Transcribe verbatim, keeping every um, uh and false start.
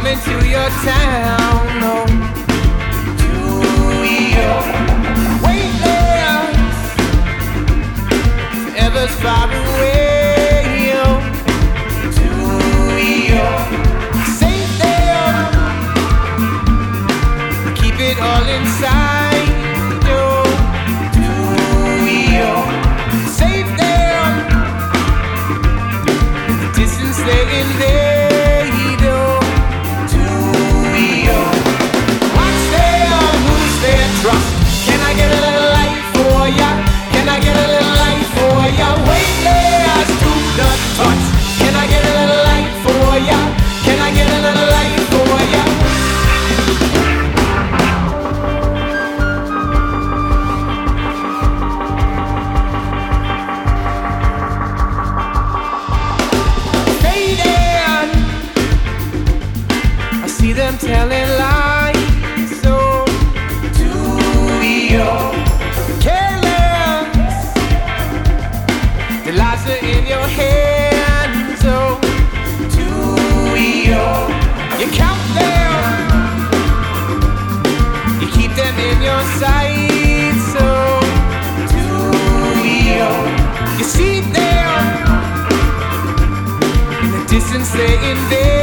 coming to your town. No, do you weightless, forever's far away. Oh, do you safe there? Keep it all inside. Oh, do you safe there? In the distance, they invade. Trust. Can I get a little light for ya? Can I get a little light for ya? Weightless to the touch. Can I get a little light for ya? Can I get a little light for ya? Fading, I see them telling lies. Careless, the lies are in your hands. Oh, do you? You count them, you keep them in your sights. Oh, do you? You see them in the distance, they invade.